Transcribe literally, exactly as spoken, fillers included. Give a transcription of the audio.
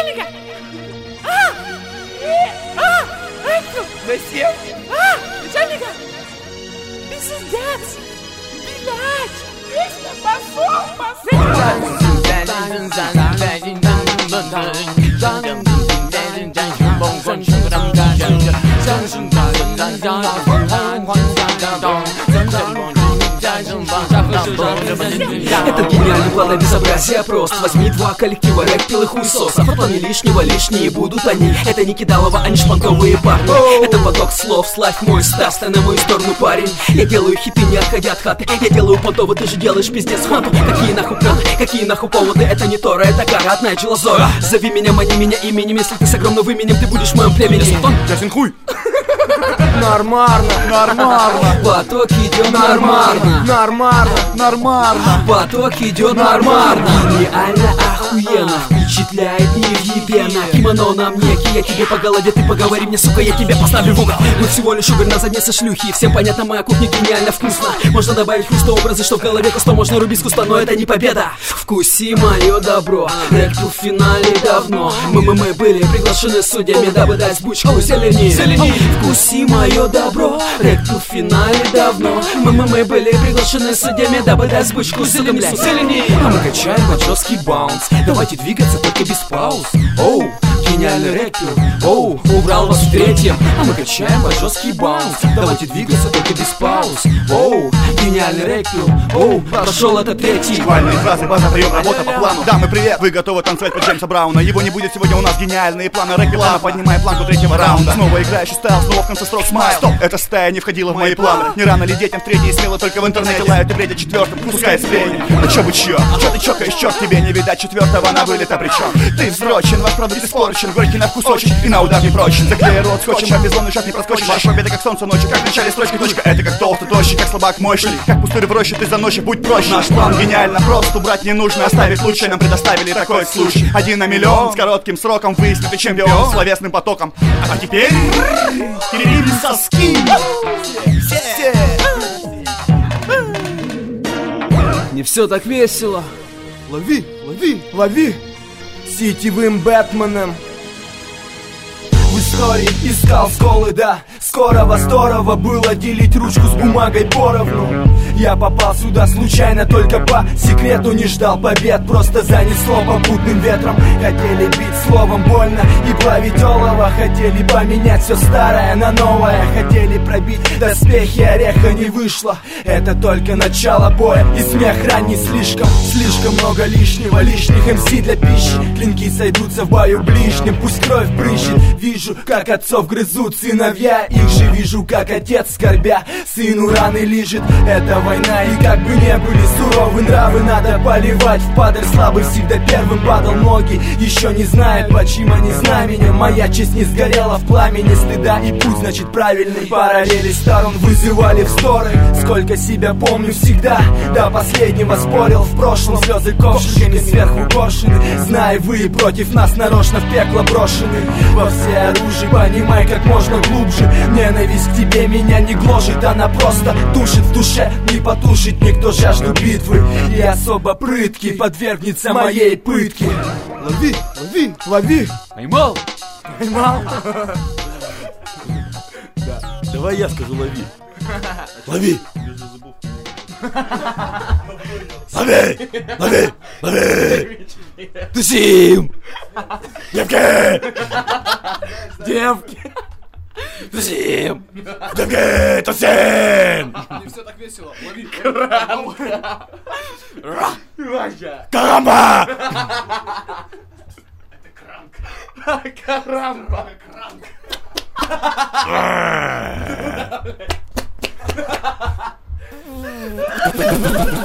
Начальника! А! А! Рэпер! Зачем? А! Начальника! Пиздец! Блять! Песня! Пошел! Пошел! Это гениальный план безобразия прост. Возьми два коллектива, рэп, пил и хуесосов. В плане лишнего лишние будут они. Это не Кидалова, они шпанковые парни. Это поток слов, славь мой став, стай на мою сторону, парень. Я делаю хиты, не отходя от хаты. Я делаю понтовы, ты же делаешь пиздец ханту. Какие нахуй планы, какие нахуй поводы. Это не Тора, это Карат, Найджела Зора. Зови меня, мани меня именем. Если ты с огромным именем, ты будешь в моем племени. Ясен хуй. Нормально, нормально. Поток идет нормально. Нормально, нормально. Поток идет нормально. Гениально, охуенно, впечатляет невъебенно. Кимоно на мне, я тебе по голове, ты поговори мне, сука, я тебя поставлю в угол. Мы всего лишь уголь на заднице шлюхи. Всем понятно, моя кухня гениально вкусно. Можно добавить хруста образы, что в голове кусто можно рубить с куста, но это не победа. Вкуси мое добро, рэп в финале давно. Мы, мы, мы были приглашены судьями, дабы дать бучку зелени. Вкуси мое добро, рэп в финале давно. Мы, мы, мы были приглашены судьями, дабы дать бучку зелени. А мы качаем баджовский баунс. Давайте двигаться только без пауз. Оу, гениальный рэпер. Оу, убрал вас в третьем. А мы качаем баджовский баунс. Давайте двигаться только без пауз. Оу, гениальный рэпер. Оу, прошел этот третий. Буквальные фразы, база, прием, работа по плану. Да, мы привет, вы готовы танцевать под Джеймса Брауна. Его не будет сегодня, у нас гениальные планы. Рэп Пилана, поднимая планку третьего раунда. Снова играющий стайл, снова в конце строк смайл. Стоп, эта стая не входила в мои планы. Не рано ли детям в третьей, смело только в интернете лают и бредят четвертым, пускай сплетни. Ну чё бы чё, чё ты чокаешь, чёрт тебе не видать четвертого на вылет, а причём ты взрочен, ваш продукт испорчен, горький на вкус очень и на удар не прочен. Заклея рот скотчем, а безлонный шаг не проскочишь. Ваша победа как солнце ночью, как в начале строчки точка. Это как толстый, тощий, как слабак мощный, как пустырь в роще, ты заносчив, будь проще. Наш план гениально прост, убрать не нужно, оставить лучшее, нам предоставили такой случай. Один на миллион, с коротким сроком, выяснит ты чемпион, словесным потоком. А теперь перерыли соски. Все. Не все так весело. Лови, лови, лови. Сетевым Бэтменом в истории искал сколы, да. Скоро восторово было делить ручку с бумагой поровну. Я попал сюда случайно, только по секрету не ждал побед. Просто занесло попутным ветром. Хотели бить словом больно и плавить олово. Хотели поменять все старое на новое. Хотели пробить доспехи, ореха не вышло. Это только начало боя и смех ранний слишком. Слишком много лишнего, лишних эм си для пищи. Клинки сойдутся в бою ближнем, пусть кровь брызжет. Вижу, как отцов грызут сыновья. Их же вижу, как отец скорбя сыну раны лижет. Это война, и как бы не были суровы нравы, надо поливать в падаль. Слабый всегда первым падал, ноги еще не знают, почему они знаменем. Моя честь не сгорела в пламени стыда, и путь, значит, правильный. Параллели сторон вызывали в стороны. Сколько себя помню всегда, до последнего спорил в прошлом. Слезы ковшиками сверху горшины. Знай, вы против нас нарочно в пекло брошены. Во все оружие, понимай как можно глубже. Ненависть к тебе меня не гложет, она просто тушит в душе. Не потушит никто жажду битвы, и особо прытки подвергнется моей пытке. Лови, лови, лови. Поймал? Поймал? Да. Давай я скажу лови. Лови. Лови! Лови! Лови! Тусим! Девки! Девки! Тусим! Девки! Тусим! Не все так весело. Лови. Карамба! Это Карамба. Карамба.